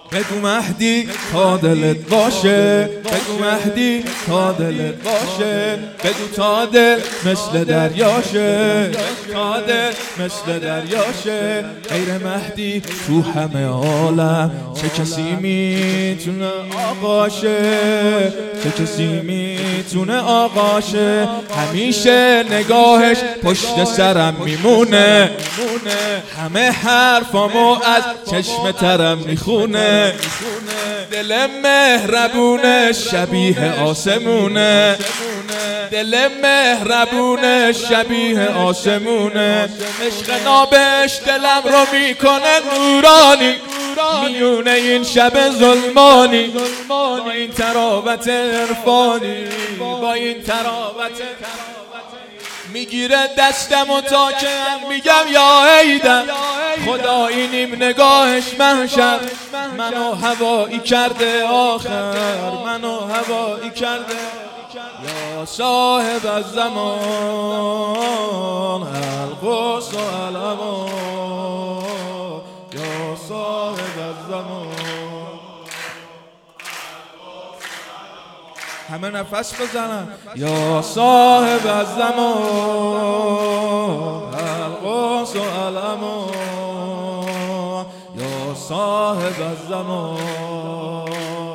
بگو مهدی تا دلت باشه، بگو مهدی تا دلت باشه، بگو تا دل مثل دریاشه، تا دل مثل دریاشه. غیر مهدی تو همه عالم چه کسی میتونه آقاشه، چه کسی میتونه آقاشه. همیشه نگاهش پشت سرم میمونه، همه حرفامو از چشم ترم میخونه. دل مهربونه شبیه آسمونه، دل مهربونه شبیه آسمونه. عشق نابش دلم رو میکنه نورانی، میونه این شب ظلمانی. با این تراوت عرفانی، با این تراوت میگیره دستم و تا که میگم یا عیدم. خدا اینیم نگاهش محشر، منو هوایی کرده آخر، منو هوایی کرده. یا صاحب الزمان القدس و الامان، یا صاحب الزمان. همه نفس بزنن. یا صاحب الزمان القدس و الامان، یا صاحب الزمان.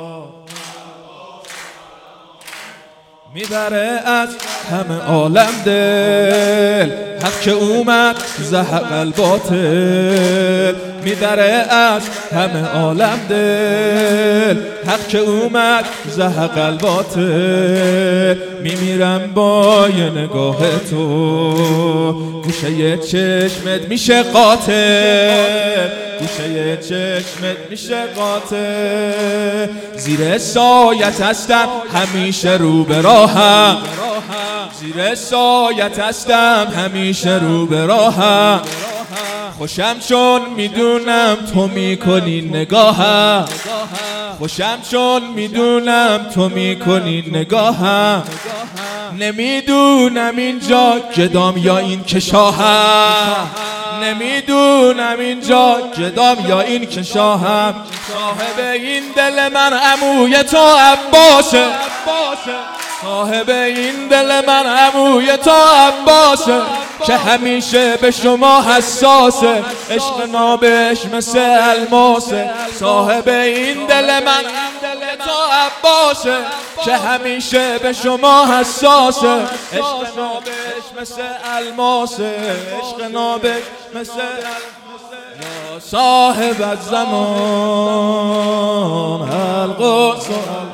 میبره از همه عالم دل، حق که اومد زهق الباطل. میبره از همه عالم دل، حق که اومد زهق الباطل. میمیرم با یه نگاه تو، گوشه چشمت میشه قاتل، گوشه چشمت میشه قاتل. زیر سایت هستم همیشه رو به راهم، زیر سایت هستم همیشه رو به راهم. خوشم چون میدونم تو میکنی نگاهم، خوشم چون میدونم تو میکنی نگاهم. نمیدونم اینجا گدام یا این که شاهم، نمیدونم اینجا گدام یا این که شاهم. صاحب این دل من عموی تو عباسه، صاحب این دل من عموی تو عباسه، که همیشه به شما حساسه. عشق نابش مثل الماسه. صاحب این دل من عموی تو عباسه، که همیشه به شما حساسه. عشق نابش مثل الماسه، عشق نابش مثل یا صاحب الزمان القدس.